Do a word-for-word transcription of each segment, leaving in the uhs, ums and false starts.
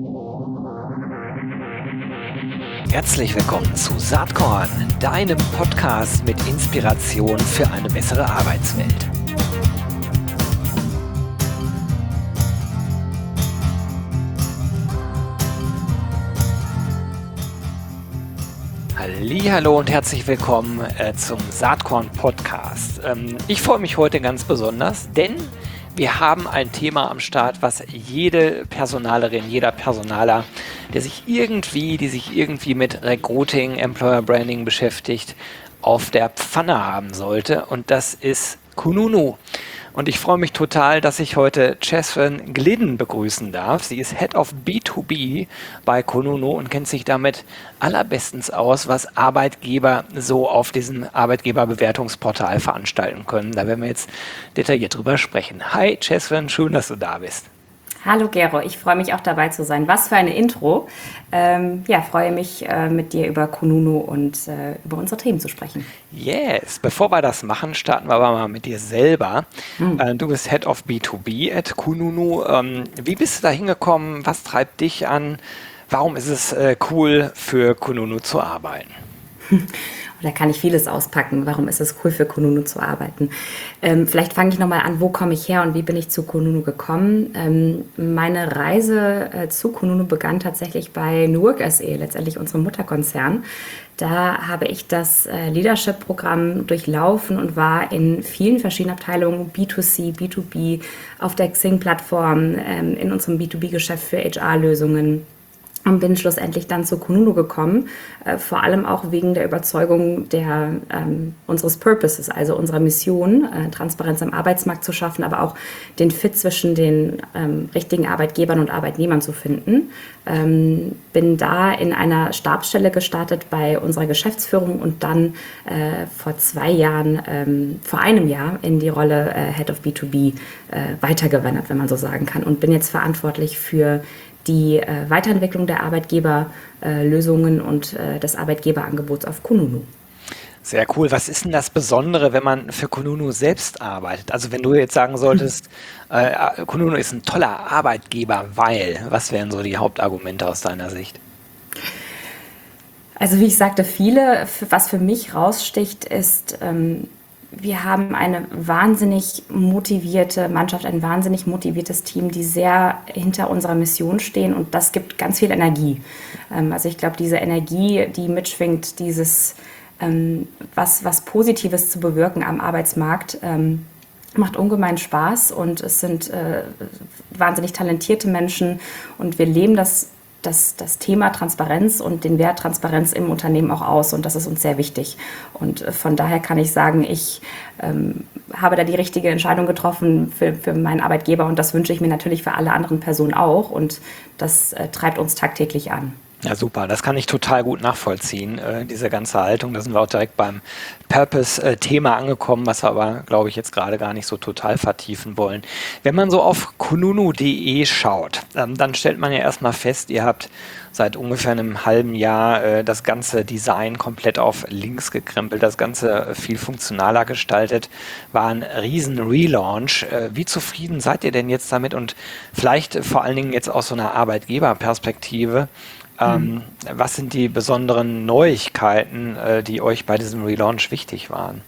Herzlich willkommen zu Saatkorn, deinem Podcast mit Inspiration für eine bessere Arbeitswelt. Hallihallo und herzlich willkommen äh, zum Saatkorn-Podcast. Ähm, ich freue mich heute ganz besonders, denn wir haben ein Thema am Start, was jede Personalerin, jeder Personaler, der sich irgendwie, die sich irgendwie mit Recruiting, Employer Branding beschäftigt, auf der Pfanne haben sollte. Und das ist Kununu. Und ich freue mich total, dass ich heute Catherine Glidden begrüßen darf. Sie ist Head of B zwei B bei Kununu und kennt sich damit allerbestens aus, was Arbeitgeber so auf diesem Arbeitgeberbewertungsportal veranstalten können. Da werden wir jetzt detailliert drüber sprechen. Hi Catherine, schön, dass du da bist. Hallo Gero, ich freue mich auch dabei zu sein. Was für eine Intro. Ähm, ja, freue mich äh, mit dir über Kununu und äh, über unsere Themen zu sprechen. Yes, bevor wir das machen, starten wir aber mal mit dir selber. Hm. Äh, du bist Head of B zwei B at Kununu. Ähm, wie bist du da hingekommen? Was treibt dich an? Warum ist es äh, cool, für Kununu zu arbeiten? Da kann ich vieles auspacken. Warum ist es cool, für Kununu zu arbeiten? Ähm, vielleicht fange ich nochmal an, wo komme ich her und wie bin ich zu Kununu gekommen? Ähm, meine Reise äh, zu Kununu begann tatsächlich bei New Work S E, letztendlich unserem Mutterkonzern. Da habe ich das äh, Leadership-Programm durchlaufen und war in vielen verschiedenen Abteilungen, B zwei C, B zwei B, auf der Xing-Plattform, ähm, in unserem B zwei B-Geschäft für H R-Lösungen. Und bin schlussendlich dann zu Kununu gekommen, äh, vor allem auch wegen der Überzeugung der, ähm, unseres Purposes, also unserer Mission, äh, Transparenz am Arbeitsmarkt zu schaffen, aber auch den Fit zwischen den ähm, richtigen Arbeitgebern und Arbeitnehmern zu finden. Ähm, bin da in einer Stabsstelle gestartet bei unserer Geschäftsführung und dann äh, vor zwei Jahren, ähm, vor einem Jahr in die Rolle äh, Head of B zwei B äh, weitergewandert, wenn man so sagen kann, und bin jetzt verantwortlich für die äh, Weiterentwicklung der Arbeitgeberlösungen äh, und äh, des Arbeitgeberangebots auf Kununu. Sehr cool. Was ist denn das Besondere, wenn man für Kununu selbst arbeitet? Also wenn du jetzt sagen solltest, äh, Kununu ist ein toller Arbeitgeber, weil, was wären so die Hauptargumente aus deiner Sicht? Also wie ich sagte, viele, was für mich raussticht, ist, ähm, wir haben eine wahnsinnig motivierte Mannschaft, ein wahnsinnig motiviertes Team, die sehr hinter unserer Mission stehen, und das gibt ganz viel Energie. Also ich glaube, diese Energie, die mitschwingt, dieses was, was Positives zu bewirken am Arbeitsmarkt, macht ungemein Spaß, und es sind wahnsinnig talentierte Menschen, und wir leben das Das, das Thema Transparenz und den Wert Transparenz im Unternehmen auch aus, und das ist uns sehr wichtig. Und von daher kann ich sagen, ich ähm, habe da die richtige Entscheidung getroffen für, für meinen Arbeitgeber, und das wünsche ich mir natürlich für alle anderen Personen auch, und das äh, treibt uns tagtäglich an. Ja, super. Das kann ich total gut nachvollziehen, äh, diese ganze Haltung. Da sind wir auch direkt beim Purpose-Thema angekommen, was wir aber, glaube ich, jetzt gerade gar nicht so total vertiefen wollen. Wenn man so auf kununu punkt de schaut, ähm, dann stellt man ja erstmal fest, ihr habt seit ungefähr einem halben Jahr äh, das ganze Design komplett auf links gekrempelt, das Ganze viel funktionaler gestaltet, war ein riesen Relaunch. Äh, wie zufrieden seid ihr denn jetzt damit, und vielleicht vor allen Dingen jetzt aus so einer Arbeitgeberperspektive? Ähm, was sind die besonderen Neuigkeiten, äh, die euch bei diesem Relaunch wichtig waren?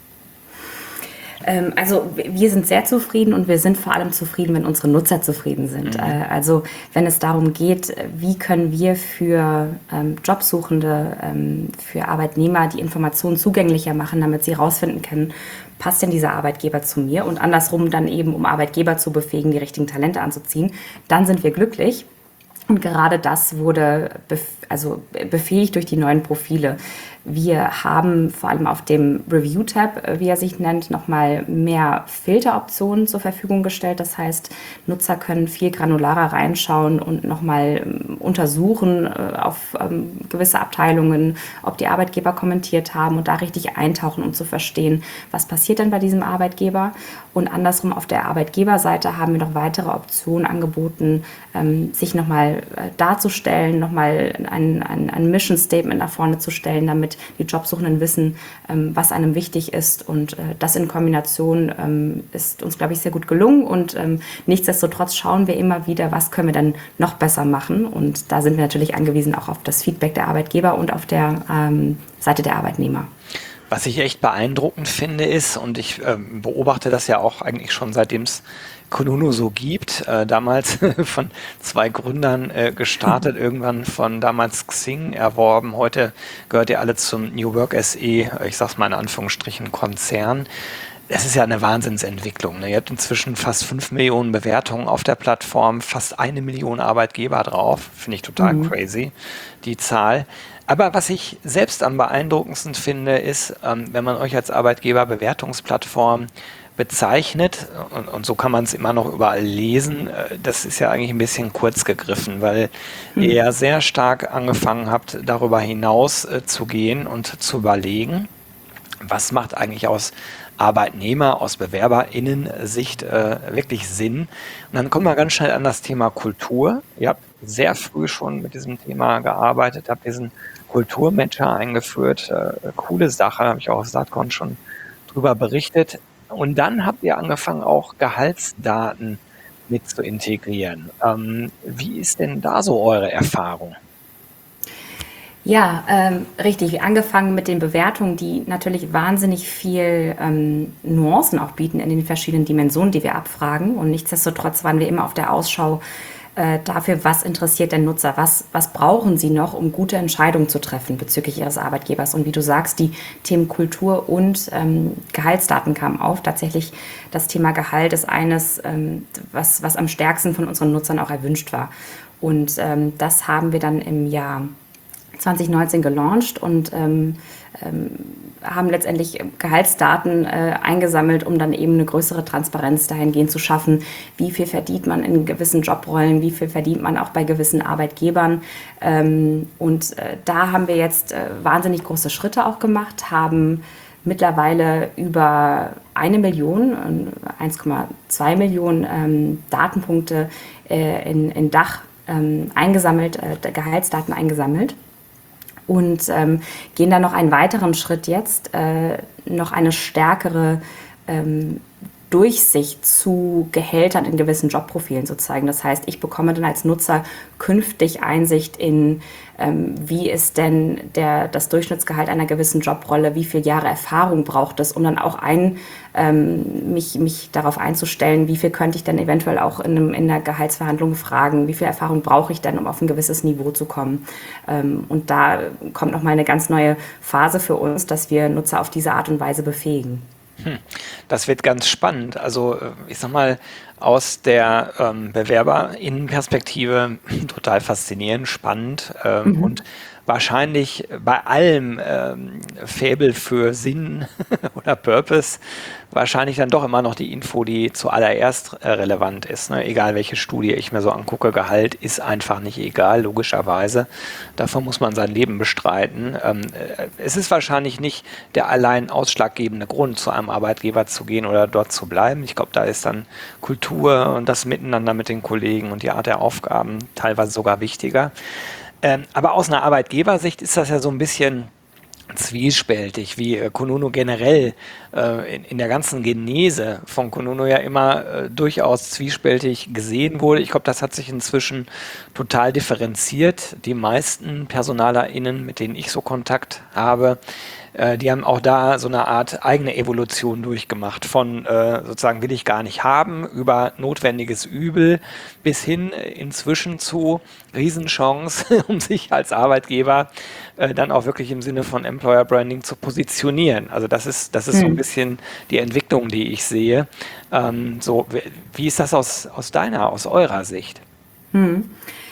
Ähm, also wir sind sehr zufrieden, und wir sind vor allem zufrieden, wenn unsere Nutzer zufrieden sind. Mhm. Äh, also wenn es darum geht, wie können wir für ähm, Jobsuchende, ähm, für Arbeitnehmer die Informationen zugänglicher machen, damit sie herausfinden können, passt denn dieser Arbeitgeber zu mir, und andersrum dann eben, um Arbeitgeber zu befähigen, die richtigen Talente anzuziehen, dann sind wir glücklich. Und gerade das wurde bef- also befähigt durch die neuen Profile. Wir haben vor allem auf dem Review-Tab, wie er sich nennt, nochmal mehr Filteroptionen zur Verfügung gestellt. Das heißt, Nutzer können viel granularer reinschauen und nochmal untersuchen auf gewisse Abteilungen, ob die Arbeitgeber kommentiert haben, und da richtig eintauchen, um zu verstehen, was passiert denn bei diesem Arbeitgeber. Und andersrum auf der Arbeitgeberseite haben wir noch weitere Optionen angeboten, sich nochmal nochmal äh, darzustellen, nochmal ein, ein, ein Mission Statement nach vorne zu stellen, damit die Jobsuchenden wissen, ähm, was einem wichtig ist. Und äh, das in Kombination ähm, ist uns, glaube ich, sehr gut gelungen. Und ähm, nichtsdestotrotz schauen wir immer wieder, was können wir dann noch besser machen. Und da sind wir natürlich angewiesen auch auf das Feedback der Arbeitgeber und auf der ähm, Seite der Arbeitnehmer. Was ich echt beeindruckend finde ist, und ich ähm, beobachte das ja auch eigentlich schon seitdem es Kununu so gibt, äh, damals von zwei Gründern äh, gestartet, irgendwann von damals Xing erworben, heute gehört ihr alle zum New Work S E, ich sag's mal in Anführungsstrichen, Konzern. Das ist ja eine Wahnsinnsentwicklung. Ne? Ihr habt inzwischen fast fünf Millionen Bewertungen auf der Plattform, fast eine Million Arbeitgeber drauf. Finde ich total mhm. crazy, die Zahl. Aber was ich selbst am beeindruckendsten finde, ist, ähm, wenn man euch als Arbeitgeberbewertungsplattform bezeichnet, und, und so kann man es immer noch überall lesen, äh, das ist ja eigentlich ein bisschen kurz gegriffen, weil mhm. ihr ja sehr stark angefangen habt, darüber hinaus äh, zu gehen und zu überlegen, was macht eigentlich aus Arbeitnehmer, aus BewerberInnen-Sicht äh, wirklich Sinn. Und dann kommen wir ganz schnell an das Thema Kultur. Ihr habt sehr früh schon mit diesem Thema gearbeitet, habt diesen Kulturmatcher eingeführt. Äh, coole Sache, habe ich auch auf Saatkorn schon drüber berichtet. Und dann habt ihr angefangen, auch Gehaltsdaten mit zu integrieren. Ähm, wie ist denn da so eure Erfahrung? Ja, ähm, richtig. Angefangen mit den Bewertungen, die natürlich wahnsinnig viel ähm, Nuancen auch bieten in den verschiedenen Dimensionen, die wir abfragen. Und nichtsdestotrotz waren wir immer auf der Ausschau äh, dafür, was interessiert den Nutzer, was, was brauchen sie noch, um gute Entscheidungen zu treffen bezüglich ihres Arbeitgebers. Und wie du sagst, die Themen Kultur und ähm, Gehaltsdaten kamen auf. Tatsächlich das Thema Gehalt ist eines, ähm, was, was am stärksten von unseren Nutzern auch erwünscht war. Und ähm, das haben wir dann im Jahr zwanzig neunzehn gelauncht und ähm, ähm, haben letztendlich Gehaltsdaten äh, eingesammelt, um dann eben eine größere Transparenz dahingehend zu schaffen, wie viel verdient man in gewissen Jobrollen, wie viel verdient man auch bei gewissen Arbeitgebern. Ähm, und äh, da haben wir jetzt äh, wahnsinnig große Schritte auch gemacht, haben mittlerweile über eine Million, eins Komma zwei Millionen ähm, Datenpunkte äh, in, in Dach ähm, eingesammelt, äh, Gehaltsdaten eingesammelt. Und ähm, gehen da noch einen weiteren Schritt jetzt, äh, noch eine stärkere ähm, Durchsicht zu Gehältern in gewissen Jobprofilen zu zeigen. Das heißt, ich bekomme dann als Nutzer künftig Einsicht in, ähm, wie ist denn der, das Durchschnittsgehalt einer gewissen Jobrolle, wie viele Jahre Erfahrung braucht es, um dann auch ein, ähm, mich, mich darauf einzustellen, wie viel könnte ich dann eventuell auch in, einem, in der Gehaltsverhandlung fragen, wie viel Erfahrung brauche ich denn, um auf ein gewisses Niveau zu kommen. Ähm, und da kommt nochmal eine ganz neue Phase für uns, dass wir Nutzer auf diese Art und Weise befähigen. Hm, Das wird ganz spannend. Also äh, ich sag mal, aus der ähm, BewerberInnenperspektive total faszinierend, spannend ähm, Mhm. und wahrscheinlich bei allem ähm, Faible für Sinn oder Purpose wahrscheinlich dann doch immer noch die Info, die zuallererst äh, relevant ist. Ne? Egal welche Studie ich mir so angucke, Gehalt ist einfach nicht egal, logischerweise. Davon muss man sein Leben bestreiten. Ähm, äh, es ist wahrscheinlich nicht der allein ausschlaggebende Grund, zu einem Arbeitgeber zu gehen oder dort zu bleiben. Ich glaube, da ist dann Kultur und das Miteinander mit den Kollegen und die Art der Aufgaben teilweise sogar wichtiger. Ähm, aber aus einer Arbeitgebersicht ist das ja so ein bisschen zwiespältig, wie äh, Kununu generell äh, in, in der ganzen Genese von Kununu ja immer äh, durchaus zwiespältig gesehen wurde. Ich glaube, das hat sich inzwischen total differenziert. Die meisten PersonalerInnen, mit denen ich so Kontakt habe, äh, die haben auch da so eine Art eigene Evolution durchgemacht. Von äh, sozusagen will ich gar nicht haben, über notwendiges Übel, bis hin äh, inzwischen zu Riesenchance, um sich als Arbeitgeber äh, dann auch wirklich im Sinne von Employer Branding zu positionieren. Also das ist, das ist so ein Mhm. bisschen die Entwicklung, die ich sehe. Ähm, so, wie wie ist das aus, aus deiner, aus eurer Sicht? Mhm.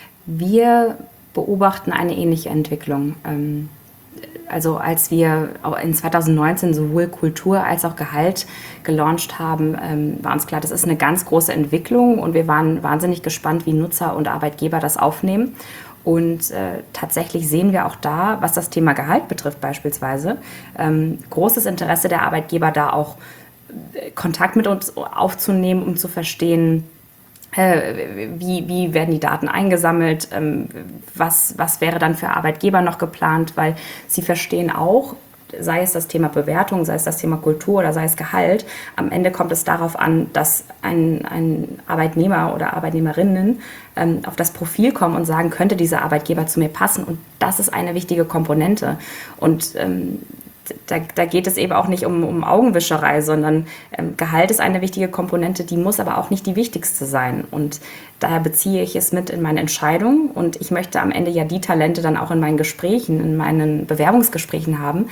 Wir beobachten eine ähnliche Entwicklung. Ähm, Also als wir auch in zwanzig neunzehn sowohl Kultur als auch Gehalt gelauncht haben, ähm, war uns klar, das ist eine ganz große Entwicklung und wir waren wahnsinnig gespannt, wie Nutzer und Arbeitgeber das aufnehmen. Und äh, tatsächlich sehen wir auch da, was das Thema Gehalt betrifft beispielsweise, ähm, großes Interesse der Arbeitgeber da auch äh, Kontakt mit uns aufzunehmen, um zu verstehen, Äh, wie, wie werden die Daten eingesammelt? Ähm, was, was wäre dann für Arbeitgeber noch geplant? Weil sie verstehen auch, sei es das Thema Bewertung, sei es das Thema Kultur oder sei es Gehalt, am Ende kommt es darauf an, dass ein, ein Arbeitnehmer oder Arbeitnehmerinnen ähm, auf das Profil kommen und sagen, könnte dieser Arbeitgeber zu mir passen? Und das ist eine wichtige Komponente. Und ähm, Da, da geht es eben auch nicht um, um Augenwischerei, sondern ähm, Gehalt ist eine wichtige Komponente, die muss aber auch nicht die wichtigste sein. Und daher beziehe ich es mit in meine Entscheidung. Und ich möchte am Ende ja die Talente dann auch in meinen Gesprächen, in meinen Bewerbungsgesprächen haben,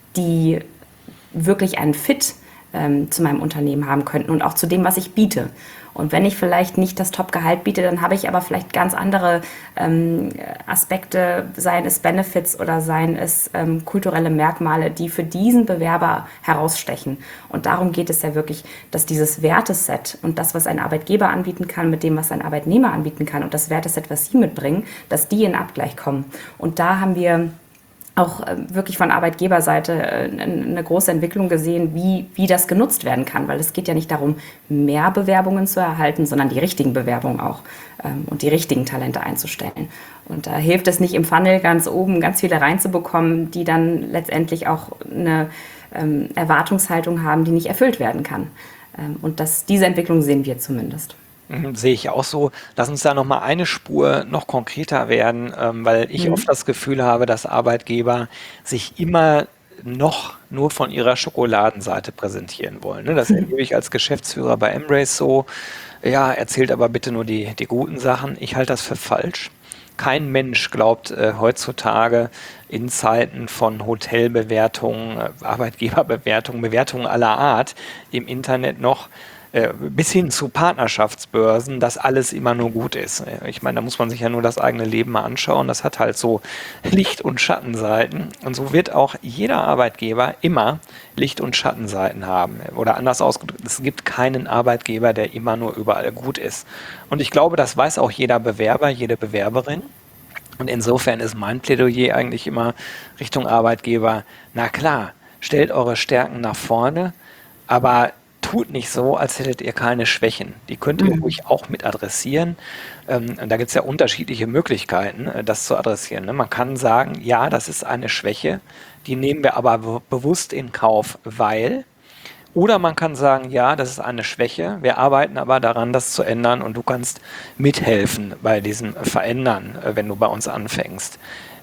die wirklich einen Fit ähm, zu meinem Unternehmen haben könnten und auch zu dem, was ich biete. Und wenn ich vielleicht nicht das Top-Gehalt biete, dann habe ich aber vielleicht ganz andere ähm, Aspekte, seien es Benefits oder seien es ähm, kulturelle Merkmale, die für diesen Bewerber herausstechen. Und darum geht es ja wirklich, dass dieses Werteset und das, was ein Arbeitgeber anbieten kann, mit dem, was ein Arbeitnehmer anbieten kann und das Werteset, was sie mitbringen, dass die in Abgleich kommen. Und da haben wir auch wirklich von Arbeitgeberseite eine große Entwicklung gesehen, wie, wie das genutzt werden kann. Weil es geht ja nicht darum, mehr Bewerbungen zu erhalten, sondern die richtigen Bewerbungen auch ähm, und die richtigen Talente einzustellen. Und da hilft es nicht im Funnel ganz oben ganz viele reinzubekommen, die dann letztendlich auch eine ähm, Erwartungshaltung haben, die nicht erfüllt werden kann. Ähm, und das, diese Entwicklung sehen wir zumindest. Mhm, sehe ich auch so. Lass uns da noch mal eine Spur noch konkreter werden, ähm, weil ich Mhm. oft das Gefühl habe, dass Arbeitgeber sich immer noch nur von ihrer Schokoladenseite präsentieren wollen. Ne? Das erlebe ich als Geschäftsführer bei Embrace so. Ja, erzählt aber bitte nur die, die guten Sachen. Ich halte das für falsch. Kein Mensch glaubt äh, heutzutage in Zeiten von Hotelbewertungen, äh, Arbeitgeberbewertungen, Bewertungen aller Art im Internet noch, äh, bis hin zu Partnerschaftsbörsen, dass alles immer nur gut ist. Äh, Ich meine, da muss man sich ja nur das eigene Leben mal anschauen. Das hat halt so Licht- und Schattenseiten. Und so wird auch jeder Arbeitgeber immer Licht- und Schattenseiten haben. Oder anders ausgedrückt, es gibt keinen Arbeitgeber, der immer nur überall gut ist. Und ich glaube, das weiß auch jeder Bewerber, jede Bewerberin. Und insofern ist mein Plädoyer eigentlich immer Richtung Arbeitgeber, na klar, stellt eure Stärken nach vorne, aber tut nicht so, als hättet ihr keine Schwächen. Die könnt ihr Mhm. ruhig auch mit adressieren. Ähm, und da gibt es ja unterschiedliche Möglichkeiten, äh, das zu adressieren. Ne? Man kann sagen, ja, das ist eine Schwäche, die nehmen wir aber be bewusst in Kauf, weil. Oder man kann sagen, ja, das ist eine Schwäche, wir arbeiten aber daran, das zu ändern und du kannst mithelfen bei diesem Verändern, äh, wenn du bei uns anfängst.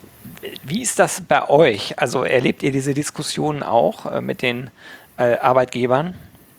Wie ist das bei euch? Also erlebt ihr diese Diskussionen auch äh, mit den äh, Arbeitgebern?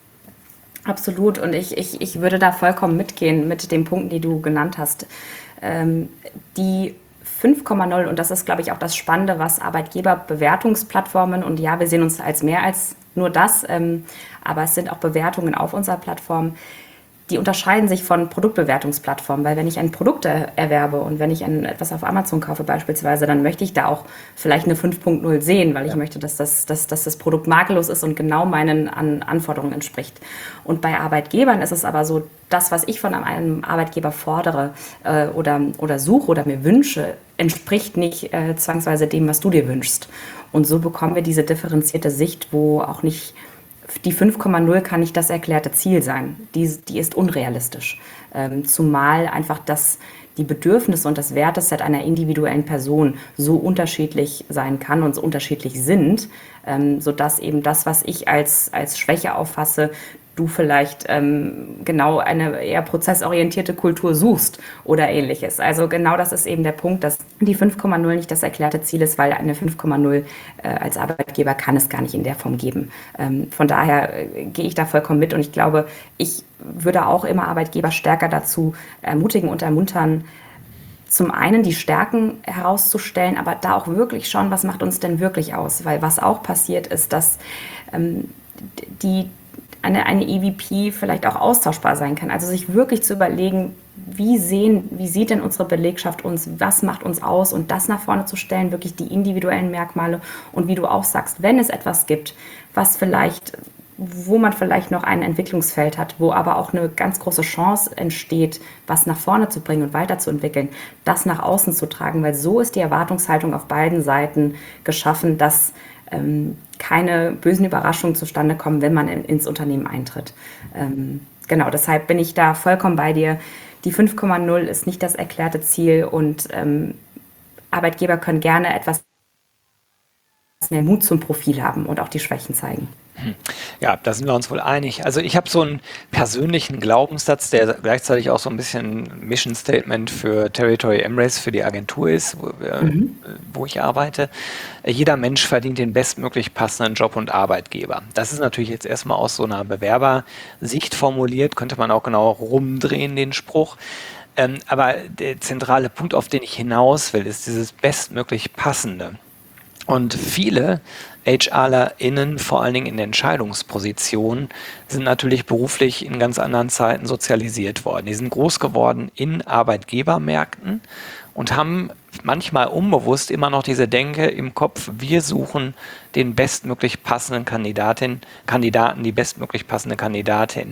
Absolut. Und ich, ich, ich würde da vollkommen mitgehen mit den Punkten, die du genannt hast. Ähm, die fünf Komma null, und das ist, glaube ich, auch das Spannende, was Arbeitgeberbewertungsplattformen, und ja, wir sehen uns als mehr als nur das, ähm, aber es sind auch Bewertungen auf unserer Plattform, die unterscheiden sich von Produktbewertungsplattformen, weil wenn ich ein Produkt er erwerbe und wenn ich ein, etwas auf Amazon kaufe beispielsweise, dann möchte ich da auch vielleicht eine fünf Punkt null sehen, weil ich Ja. möchte, dass das, dass, dass das Produkt makellos ist und genau meinen An Anforderungen entspricht. Und bei Arbeitgebern ist es aber so, das, was ich von einem Arbeitgeber fordere äh, oder, oder suche oder mir wünsche, entspricht nicht äh, zwangsweise dem, was du dir wünschst. Und so bekommen wir diese differenzierte Sicht, wo auch nicht die fünf Komma null kann nicht das erklärte Ziel sein. Die, die ist unrealistisch. Ähm, zumal einfach das, die Bedürfnisse und das Werteset einer individuellen Person so unterschiedlich sein kann und so unterschiedlich sind, ähm, sodass eben das, was ich als, als Schwäche auffasse, du vielleicht ähm, genau eine eher prozessorientierte Kultur suchst oder ähnliches. Also genau das ist eben der Punkt, dass die fünf Komma null nicht das erklärte Ziel ist, weil eine fünf Komma null äh, als Arbeitgeber kann es gar nicht in der Form geben. Ähm, von daher äh, gehe ich da vollkommen mit und ich glaube, ich würde auch immer Arbeitgeber stärker dazu ermutigen und ermuntern, zum einen die Stärken herauszustellen, aber da auch wirklich schauen, was macht uns denn wirklich aus? Weil was auch passiert ist, dass ähm, die eine, eine E V P vielleicht auch austauschbar sein kann. Also sich wirklich zu überlegen, wie sehen, wie sieht denn unsere Belegschaft uns, was macht uns aus und das nach vorne zu stellen, wirklich die individuellen Merkmale und wie du auch sagst, wenn es etwas gibt, was vielleicht, wo man vielleicht noch ein Entwicklungsfeld hat, wo aber auch eine ganz große Chance entsteht, was nach vorne zu bringen und weiterzuentwickeln, das nach außen zu tragen, weil so ist die Erwartungshaltung auf beiden Seiten geschaffen, dass ähm, keine bösen Überraschungen zustande kommen, wenn man in, ins Unternehmen eintritt. Ähm, genau, deshalb bin ich da vollkommen bei dir. die fünf Komma null ist nicht das erklärte Ziel und ähm, Arbeitgeber können gerne etwas mehr Mut zum Profil haben und auch die Schwächen zeigen. Ja, da sind wir uns wohl einig. Also ich habe so einen persönlichen Glaubenssatz, der gleichzeitig auch so ein bisschen Mission Statement für Territory Embrace, für die Agentur ist, wo, äh, Mhm. wo ich arbeite. Jeder Mensch verdient den bestmöglich passenden Job und Arbeitgeber. Das ist natürlich jetzt erstmal aus so einer Bewerbersicht formuliert, könnte man auch genau rumdrehen, den Spruch. Ähm, aber der zentrale Punkt, auf den ich hinaus will, ist dieses bestmöglich passende. Und viele HRlerInnen, vor allen Dingen in Entscheidungspositionen, sind natürlich beruflich in ganz anderen Zeiten sozialisiert worden. Die sind groß geworden in Arbeitgebermärkten und haben manchmal unbewusst immer noch diese Denke im Kopf, wir suchen den bestmöglich passenden Kandidatin, Kandidaten, die bestmöglich passende Kandidatin.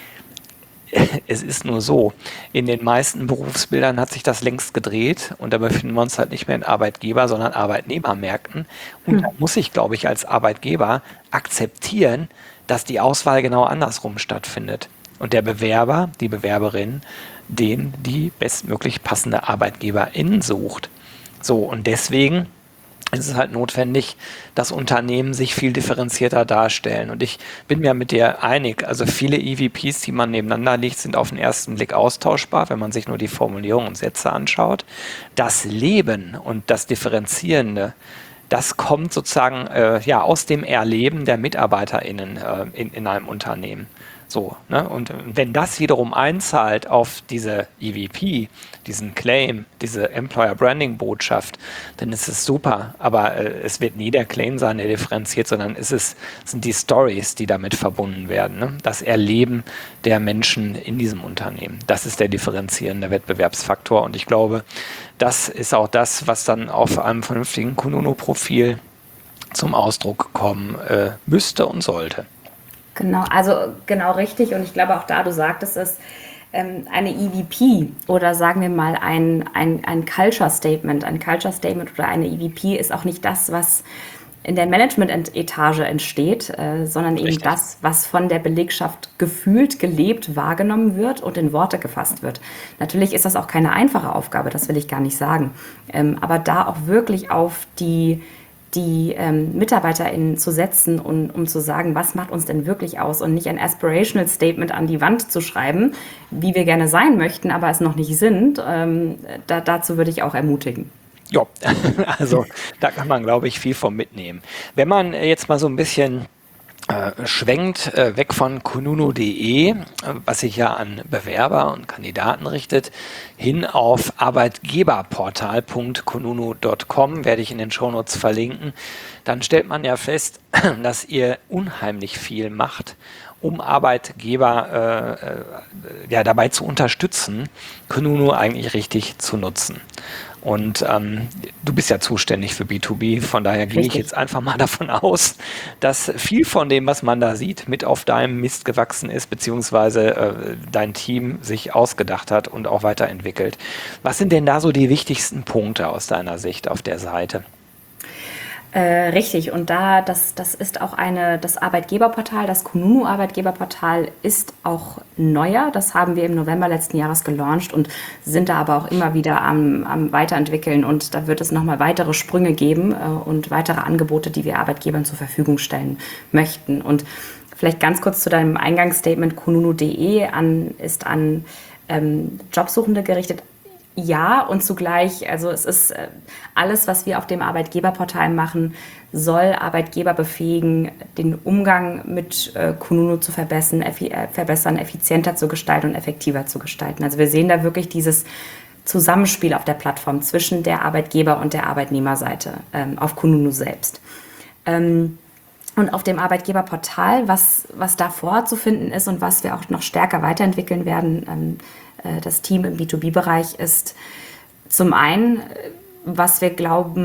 Es ist nur so, in den meisten Berufsbildern hat sich das längst gedreht und da befinden wir uns halt nicht mehr in Arbeitgeber, sondern Arbeitnehmermärkten. Und da muss ich, glaube ich, als Arbeitgeber akzeptieren, dass die Auswahl genau andersrum stattfindet. Und der Bewerber, die Bewerberin, den die bestmöglich passende Arbeitgeberin sucht. So, und deswegen es ist halt notwendig, dass Unternehmen sich viel differenzierter darstellen. Und ich bin mir mit dir einig, also viele E V Ps, die man nebeneinander legt, sind auf den ersten Blick austauschbar, wenn man sich nur die Formulierungen und Sätze anschaut. Das Leben und das Differenzierende, das kommt sozusagen äh, ja, aus dem Erleben der MitarbeiterInnen äh, in, in einem Unternehmen. So, ne? Und wenn das wiederum einzahlt auf diese E V P, diesen Claim, diese Employer Branding Botschaft, dann ist es super. Aber äh, es wird nie der Claim sein, der differenziert, sondern es ist, sind die Stories, die damit verbunden werden. Ne? Das Erleben der Menschen in diesem Unternehmen. Das ist der differenzierende Wettbewerbsfaktor. Und ich glaube, das ist auch das, was dann auf einem vernünftigen Kununu-Profil zum Ausdruck kommen äh, müsste und sollte. Genau, also genau richtig. Und ich glaube auch da, du sagtest es, ähm, eine E V P oder sagen wir mal ein, ein, ein Culture Statement, ein Culture Statement oder eine E V P ist auch nicht das, was in der Management-Etage entsteht, äh, sondern eben Richtig. das, was von der Belegschaft gefühlt, gelebt, wahrgenommen wird und in Worte gefasst wird. Natürlich ist das auch keine einfache Aufgabe, das will ich gar nicht sagen. Ähm, aber da auch wirklich auf die die ähm, MitarbeiterInnen zu setzen, und, um zu sagen, was macht uns denn wirklich aus und nicht ein Aspirational Statement an die Wand zu schreiben, wie wir gerne sein möchten, aber es noch nicht sind. Ähm, da, dazu würde ich auch ermutigen. Ja, also da kann man, glaube ich, viel von mitnehmen. Wenn man jetzt mal so ein bisschen äh, schwenkt, äh, weg von kununu punkt de, äh, was sich ja an Bewerber und Kandidaten richtet, hin auf arbeitgeberportal punkt kununu punkt com, werde ich in den Shownotes verlinken, dann stellt man ja fest, dass ihr unheimlich viel macht, um Arbeitgeber äh, äh, ja, dabei zu unterstützen, Kununu eigentlich richtig zu nutzen. Und ähm, du bist ja zuständig für B zwei B, von daher gehe ich Richtig. jetzt einfach mal davon aus, dass viel von dem, was man da sieht, mit auf deinem Mist gewachsen ist, beziehungsweise äh, dein Team sich ausgedacht hat und auch weiterentwickelt. Was sind denn da so die wichtigsten Punkte aus deiner Sicht auf der Seite? Äh, richtig, und da, das, das ist auch eine, das Arbeitgeberportal, das Kununu-Arbeitgeberportal ist auch neuer. Das haben wir im November letzten Jahres gelauncht und sind da aber auch immer wieder am, am Weiterentwickeln. Und da wird es nochmal weitere Sprünge geben äh, und weitere Angebote, die wir Arbeitgebern zur Verfügung stellen möchten. Und vielleicht ganz kurz zu deinem Eingangsstatement, kununu punkt de an, ist an ähm, Jobsuchende gerichtet. Ja, und zugleich, also es ist äh, alles, was wir auf dem Arbeitgeberportal machen, soll Arbeitgeber befähigen, den Umgang mit äh, Kununu zu verbessern, effi- äh, verbessern, effizienter zu gestalten und effektiver zu gestalten. Also wir sehen da wirklich dieses Zusammenspiel auf der Plattform zwischen der Arbeitgeber- und der Arbeitnehmerseite ähm, auf Kununu selbst. Ähm, Und auf dem Arbeitgeberportal, was, was da vorzufinden ist und was wir auch noch stärker weiterentwickeln werden, ähm, äh, das Team im B zwei B-Bereich ist zum einen, äh, was wir glauben,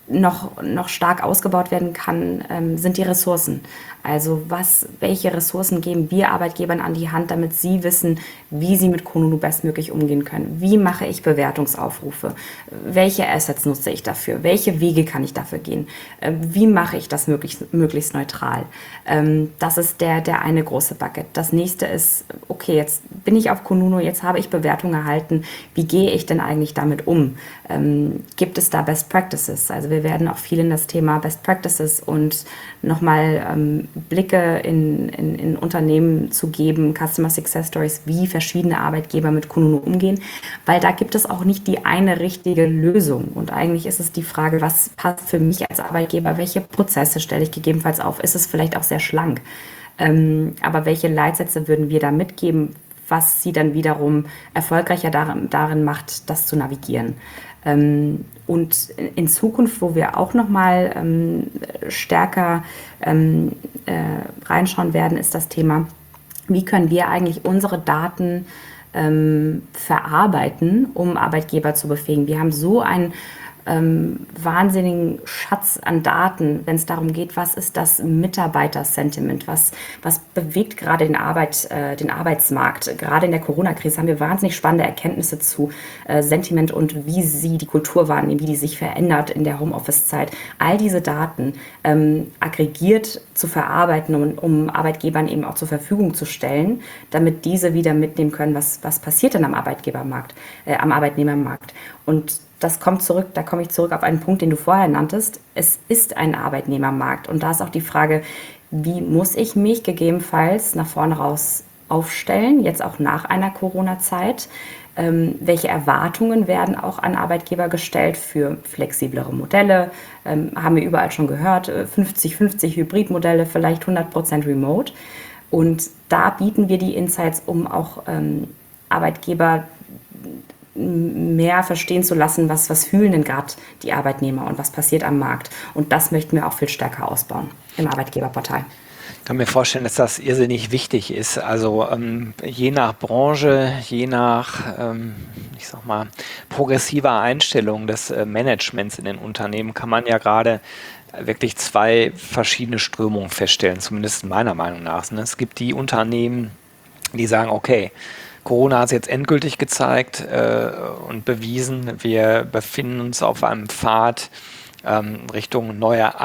noch, noch stark ausgebaut werden kann, ähm, sind die Ressourcen. Also was, welche Ressourcen geben wir Arbeitgebern an die Hand, damit sie wissen, wie sie mit Kununu bestmöglich umgehen können. Wie mache ich Bewertungsaufrufe? Welche Assets nutze ich dafür? Welche Wege kann ich dafür gehen? Äh, wie mache ich das möglichst, möglichst neutral? Ähm, das ist der, der eine große Bucket. Das nächste ist, okay, jetzt bin ich auf Kununu, jetzt habe ich Bewertungen erhalten. Wie gehe ich denn eigentlich damit um? Ähm, gibt es da Best Practices? Also wir werden auch viel in das Thema Best Practices und nochmal ähm, Blicke in, in, in Unternehmen zu geben, Customer Success Stories, wie verschiedene Arbeitgeber mit Kununu umgehen, weil da gibt es auch nicht die eine richtige Lösung. Und eigentlich ist es die Frage, was passt für mich als Arbeitgeber, welche Prozesse stelle ich gegebenenfalls auf, ist es vielleicht auch sehr schlank. Ähm, aber welche Leitsätze würden wir da mitgeben, was sie dann wiederum erfolgreicher darin, darin macht, das zu navigieren. Ähm, und in Zukunft, wo wir auch nochmal ähm, stärker ähm, äh, reinschauen werden, ist das Thema, wie können wir eigentlich unsere Daten ähm, verarbeiten, um Arbeitgeber zu befähigen. Wir haben so ein ähm, wahnsinnigen Schatz an Daten, wenn es darum geht, was ist das Mitarbeitersentiment, was, was bewegt gerade den, Arbeit, äh, den Arbeitsmarkt. Gerade in der Corona-Krise haben wir wahnsinnig spannende Erkenntnisse zu äh, Sentiment und wie sie die Kultur wahrnehmen, wie die sich verändert in der Homeoffice-Zeit. All diese Daten ähm, aggregiert zu verarbeiten, um, um Arbeitgebern eben auch zur Verfügung zu stellen, damit diese wieder mitnehmen können, was, was passiert denn am Arbeitgebermarkt, äh, am Arbeitnehmermarkt. Und das kommt zurück, da komme ich zurück auf einen Punkt, den du vorher nanntest. Es ist ein Arbeitnehmermarkt und da ist auch die Frage, wie muss ich mich gegebenenfalls nach vorne raus aufstellen, jetzt auch nach einer Corona-Zeit? Ähm, welche Erwartungen werden auch an Arbeitgeber gestellt für flexiblere Modelle? Ähm, haben wir überall schon gehört, fünfzig fünfzig Hybridmodelle, vielleicht hundert Prozent Remote. Und da bieten wir die Insights, um auch ähm, Arbeitgeber mehr verstehen zu lassen, was, was fühlen denn gerade die Arbeitnehmer und was passiert am Markt. Und das möchten wir auch viel stärker ausbauen im Arbeitgeberportal. Ich kann mir vorstellen, dass das irrsinnig wichtig ist. Also ähm, je nach Branche, je nach, ähm, ich sag mal, progressiver Einstellung des äh, Managements in den Unternehmen kann man ja gerade wirklich zwei verschiedene Strömungen feststellen, zumindest meiner Meinung nach. Es gibt die Unternehmen, die sagen, okay, Corona hat es jetzt endgültig gezeigt äh, und bewiesen, wir befinden uns auf einem Pfad ähm, Richtung neuer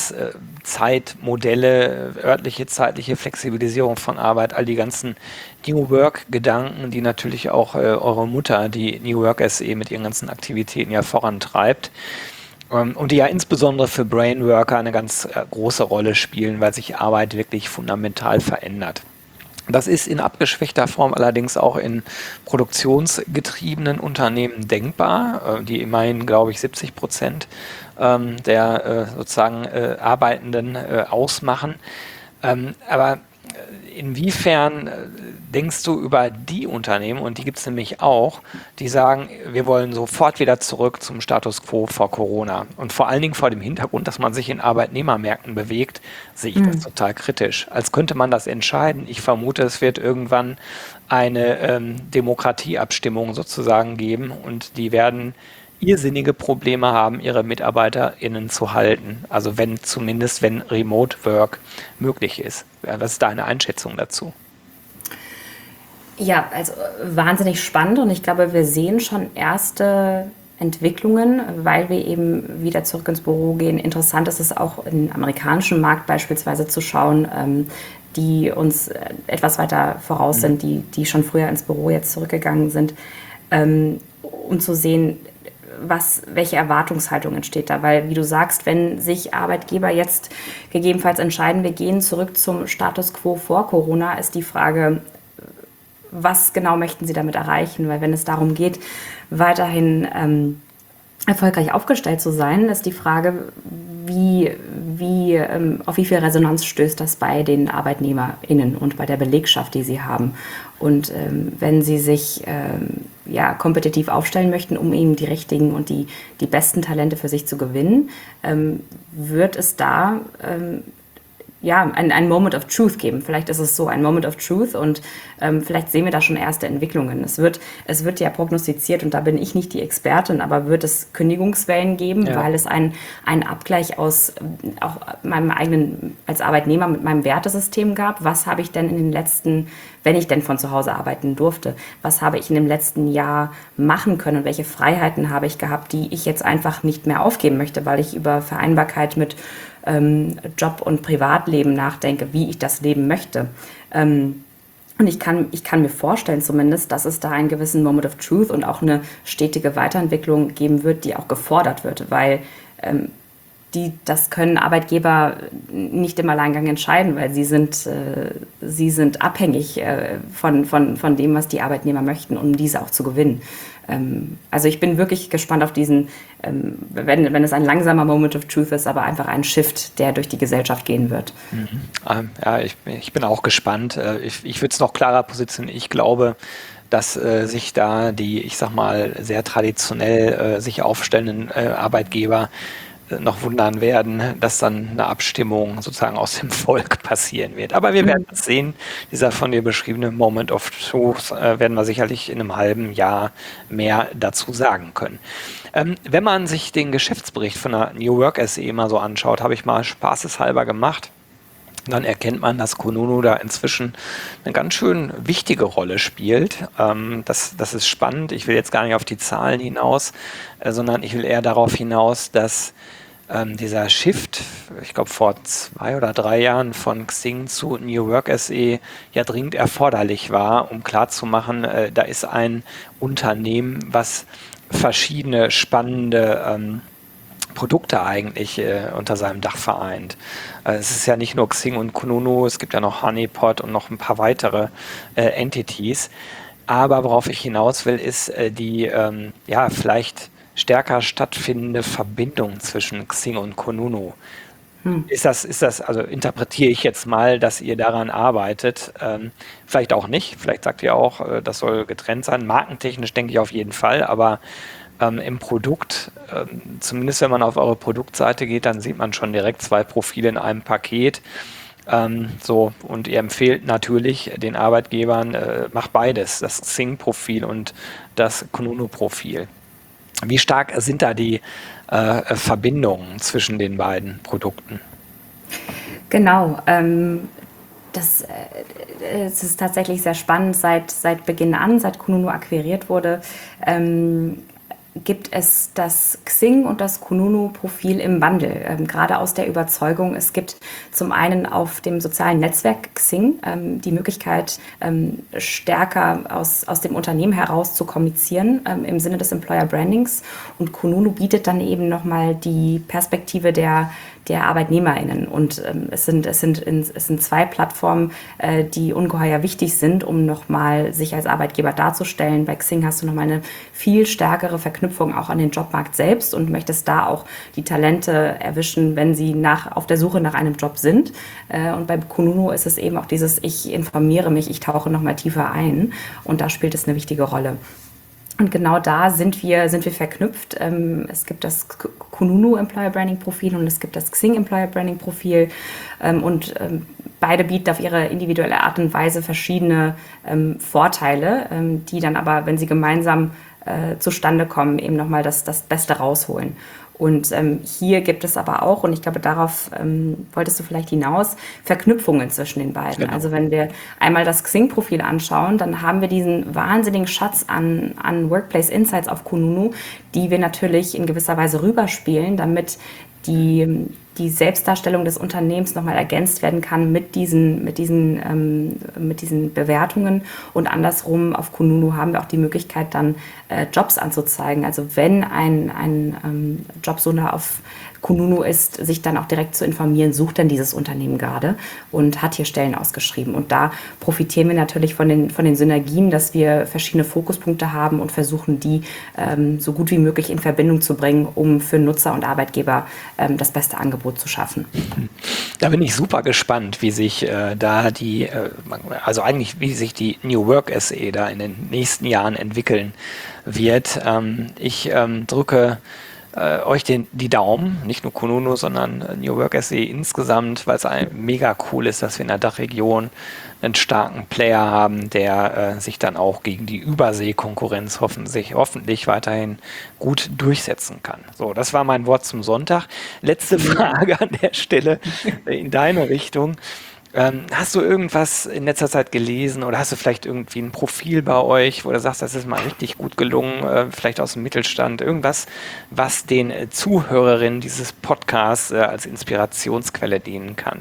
Arbeitszeitmodelle, äh, örtliche, zeitliche Flexibilisierung von Arbeit, all die ganzen New Work-Gedanken, die natürlich auch äh, eure Mutter, die New Work S E mit ihren ganzen Aktivitäten ja vorantreibt. Ähm, und die ja insbesondere für Brainworker eine ganz äh, große Rolle spielen, weil sich Arbeit wirklich fundamental verändert. Das ist in abgeschwächter Form allerdings auch in produktionsgetriebenen Unternehmen denkbar, die immerhin, glaube ich, siebzig Prozent der sozusagen Arbeitenden ausmachen. Aber inwiefern denkst du über die Unternehmen, und die gibt es nämlich auch, die sagen, wir wollen sofort wieder zurück zum Status quo vor Corona. Und vor allen Dingen vor dem Hintergrund, dass man sich in Arbeitnehmermärkten bewegt, sehe ich das total kritisch. Als könnte man das entscheiden. Ich vermute, es wird irgendwann eine ähm, Demokratieabstimmung sozusagen geben und die werden irrsinnige Probleme haben, ihre MitarbeiterInnen zu halten. Also wenn zumindest, wenn Remote Work möglich ist. Ja, was ist deine Einschätzung dazu? Ja, also wahnsinnig spannend und ich glaube, wir sehen schon erste Entwicklungen, weil wir eben wieder zurück ins Büro gehen. Interessant ist es auch im amerikanischen Markt beispielsweise zu schauen, ähm, die uns etwas weiter voraus sind, die, die schon früher ins Büro jetzt zurückgegangen sind, ähm, um zu sehen, was, welche Erwartungshaltung entsteht da. Weil, wie du sagst, wenn sich Arbeitgeber jetzt gegebenenfalls entscheiden, wir gehen zurück zum Status quo vor Corona, ist die Frage, was genau möchten sie damit erreichen? Weil wenn es darum geht, weiterhin ähm, erfolgreich aufgestellt zu sein, ist die Frage, wie, wie, ähm, auf wie viel Resonanz stößt das bei den ArbeitnehmerInnen und bei der Belegschaft, die sie haben. Und ähm, wenn sie sich ähm, ja, kompetitiv aufstellen möchten, um eben die richtigen und die, die besten Talente für sich zu gewinnen, ähm, wird es da ähm, ja, ein, ein Moment of Truth geben. Vielleicht ist es so ein Moment of Truth und ähm, vielleicht sehen wir da schon erste Entwicklungen. Es wird, es wird ja prognostiziert, und da bin ich nicht die Expertin, aber wird es Kündigungswellen geben, Ja. weil es einen einen Abgleich aus ähm, auch meinem eigenen, als Arbeitnehmer mit meinem Wertesystem gab. Was habe ich denn in den letzten, wenn ich denn von zu Hause arbeiten durfte, was habe ich in dem letzten Jahr machen können und welche Freiheiten habe ich gehabt, die ich jetzt einfach nicht mehr aufgeben möchte, weil ich über Vereinbarkeit mit ähm, Job und Privatleben nachdenke, wie ich das leben möchte. Ähm, und ich kann, ich kann mir vorstellen zumindest, dass es da einen gewissen Moment of Truth und auch eine stetige Weiterentwicklung geben wird, die auch gefordert wird, weil ähm, die, das können Arbeitgeber nicht im Alleingang entscheiden, weil sie sind, äh, sie sind abhängig äh, von, von, von dem, was die Arbeitnehmer möchten, um diese auch zu gewinnen. Ähm, also ich bin wirklich gespannt auf diesen, ähm, wenn, wenn es ein langsamer Moment of Truth ist, aber einfach ein Shift, der durch die Gesellschaft gehen wird. Mhm. Ähm, ja, ich, ich bin auch gespannt. Äh, ich ich würde es noch klarer positionieren. Ich glaube, dass äh, sich da die, ich sag mal, sehr traditionell äh, sich aufstellenden äh, Arbeitgeber äh, noch wundern werden, dass dann eine Abstimmung sozusagen aus dem Volk passieren wird. Aber wir werden es sehen. Dieser von dir beschriebene Moment of Truth äh, werden wir sicherlich in einem halben Jahr mehr dazu sagen können. Ähm, wenn man sich den Geschäftsbericht von der New Work S E mal so anschaut, habe ich mal spaßeshalber gemacht. Dann erkennt man, dass Kununu da inzwischen eine ganz schön wichtige Rolle spielt. Ähm, das, das ist spannend. Ich will jetzt gar nicht auf die Zahlen hinaus, äh, sondern ich will eher darauf hinaus, dass ähm, dieser Shift, ich glaube vor zwei oder drei Jahren von Xing zu New Work S E ja dringend erforderlich war, um klarzumachen, äh, da ist ein Unternehmen, was verschiedene spannende ähm, Produkte eigentlich äh, unter seinem Dach vereint. Äh, es ist ja nicht nur Xing und Kununu, es gibt ja noch Honeypot und noch ein paar weitere äh, Entities. Aber worauf ich hinaus will, ist äh, die ähm, ja vielleicht stärker stattfindende Verbindung zwischen Xing und Kununu. Ist das, ist das, also interpretiere ich jetzt mal, dass ihr daran arbeitet? Ähm, vielleicht auch nicht, vielleicht sagt ihr auch, äh, das soll getrennt sein. Markentechnisch denke ich auf jeden Fall, aber ähm, im Produkt, ähm, zumindest wenn man auf eure Produktseite geht, dann sieht man schon direkt zwei Profile in einem Paket. Ähm, so, und ihr empfehlt natürlich den Arbeitgebern, äh, macht beides, das Xing-Profil und das Kununu-Profil. Wie stark sind da die äh, Verbindungen zwischen den beiden Produkten? Genau, ähm, das, äh, es ist tatsächlich sehr spannend. Seit, seit Beginn an, seit Kununu akquiriert wurde, ähm, gibt es das Xing und das Kununu-Profil im Wandel. Ähm, gerade aus der Überzeugung, es gibt zum einen auf dem sozialen Netzwerk Xing ähm, die Möglichkeit, ähm, stärker aus, aus dem Unternehmen heraus zu kommunizieren ähm, im Sinne des Employer Brandings. Und Kununu bietet dann eben nochmal die Perspektive der der ArbeitnehmerInnen. Und ähm, es, sind, es, sind in, es sind zwei Plattformen, äh, die ungeheuer wichtig sind, um nochmal sich als Arbeitgeber darzustellen. Bei Xing hast du nochmal eine viel stärkere Verknüpfung auch an den Jobmarkt selbst und möchtest da auch die Talente erwischen, wenn sie nach, auf der Suche nach einem Job sind. Äh, und bei Kununu ist es eben auch dieses, ich informiere mich, ich tauche nochmal tiefer ein. Und da spielt es eine wichtige Rolle. Und genau da sind wir, sind wir verknüpft. Ähm, es gibt das Kununu Employer Branding Profil und es gibt das Xing Employer Branding Profil. Ähm, und ähm, beide bieten auf ihre individuelle Art und Weise verschiedene ähm, Vorteile, ähm, die dann aber, wenn sie gemeinsam äh, zustande kommen, eben nochmal das, das Beste rausholen. Und ähm, hier gibt es aber auch, und ich glaube, darauf ähm, wolltest du vielleicht hinaus, Verknüpfungen zwischen den beiden. Genau. Also wenn wir einmal das Xing-Profil anschauen, dann haben wir diesen wahnsinnigen Schatz an, an Workplace Insights auf Kununu, die wir natürlich in gewisser Weise rüberspielen, damit die, die Selbstdarstellung des Unternehmens nochmal ergänzt werden kann mit diesen, mit, diesen, ähm, mit diesen Bewertungen. Und andersrum auf Kununu haben wir auch die Möglichkeit, dann äh, Jobs anzuzeigen. Also wenn ein, ein ähm, Jobsuchender auf Kununu ist, sich dann auch direkt zu informieren, sucht denn dieses Unternehmen gerade und hat hier Stellen ausgeschrieben. Und da profitieren wir natürlich von den, von den Synergien, dass wir verschiedene Fokuspunkte haben und versuchen, die ähm, so gut wie möglich in Verbindung zu bringen, um für Nutzer und Arbeitgeber ähm, das beste Angebot zu schaffen. Da bin ich super gespannt, wie sich äh, da die, äh, also eigentlich wie sich die New Work S E da in den nächsten Jahren entwickeln wird. Ähm, ich ähm, drücke äh, euch den, die Daumen, nicht nur Kununu, sondern äh, New Work S E insgesamt, weil es ein mega cool ist, dass wir in der Dachregion einen starken Player haben, der äh, sich dann auch gegen die Überseekonkurrenz hoffentlich, hoffentlich weiterhin gut durchsetzen kann. So, das war mein Wort zum Sonntag. Letzte Frage an der Stelle in deine Richtung. Ähm, hast du irgendwas in letzter Zeit gelesen oder hast du vielleicht irgendwie ein Profil bei euch, wo du sagst, das ist mal richtig gut gelungen, äh, vielleicht aus dem Mittelstand, irgendwas, was den äh, Zuhörerinnen dieses Podcasts äh, als Inspirationsquelle dienen kann?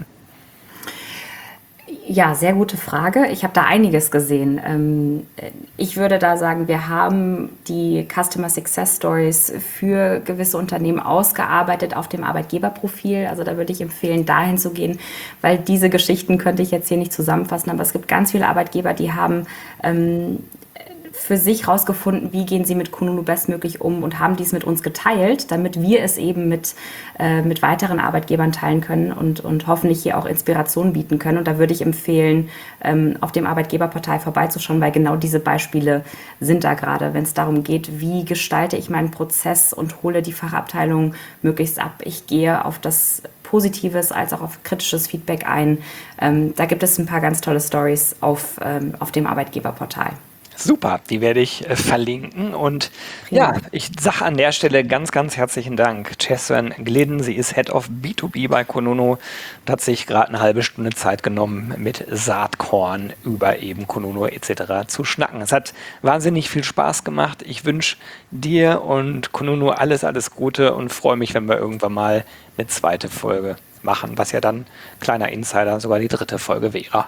Ja, sehr gute Frage. Ich habe da einiges gesehen. Ähm, ich würde da sagen, wir haben die Customer Success Stories für gewisse Unternehmen ausgearbeitet auf dem Arbeitgeberprofil. Also da würde ich empfehlen, dahin zu gehen, weil diese Geschichten könnte ich jetzt hier nicht zusammenfassen, aber es gibt ganz viele Arbeitgeber, die haben ähm, für sich rausgefunden, wie gehen sie mit Kununu bestmöglich um und haben dies mit uns geteilt, damit wir es eben mit, äh, mit weiteren Arbeitgebern teilen können und, und hoffentlich hier auch Inspiration bieten können. Und da würde ich empfehlen, ähm, auf dem Arbeitgeberportal vorbeizuschauen, weil genau diese Beispiele sind da gerade, wenn es darum geht, wie gestalte ich meinen Prozess und hole die Fachabteilung möglichst ab. Ich gehe auf das positives als auch auf kritisches Feedback ein. Ähm, da gibt es ein paar ganz tolle Stories auf, ähm, auf dem Arbeitgeberportal. Super, die werde ich äh, verlinken und ja, ich sage an der Stelle ganz, ganz herzlichen Dank. Jessamine Glidden, sie ist Head of B zwei B bei Kununu und hat sich gerade eine halbe Stunde Zeit genommen, mit Saatkorn über eben Kununu et cetera zu schnacken. Es hat wahnsinnig viel Spaß gemacht. Ich wünsche dir und Kununu alles, alles Gute und freue mich, wenn wir irgendwann mal eine zweite Folge machen, was ja dann, kleiner Insider, sogar die dritte Folge wäre.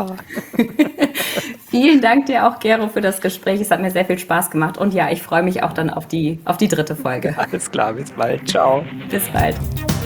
Vielen Dank dir auch, Gero, für das Gespräch. Es hat mir sehr viel Spaß gemacht. Und ja, ich freue mich auch dann auf die, auf die dritte Folge. Alles klar, bis bald. Ciao. Bis bald.